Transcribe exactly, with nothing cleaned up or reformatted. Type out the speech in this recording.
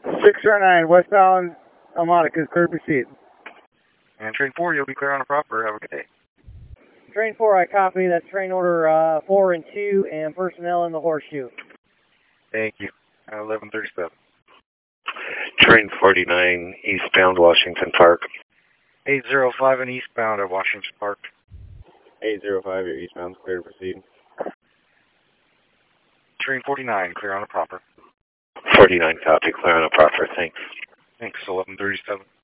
six oh nine, westbound Almonica, clear to proceed. And train four, you'll be clear on the proper. Have a good day. Train four, I copy. That's train order uh, four and two and personnel in the horseshoe. Thank you. eleven thirty-seven. Train forty-nine, eastbound Washington Park. eight oh five and eastbound at Washington Park. eight oh five, you're eastbound, clear to proceed. Train forty-nine, clear on the proper. forty-nine, copy, clear on the proper, thanks. Thanks, eleven thirty-seven.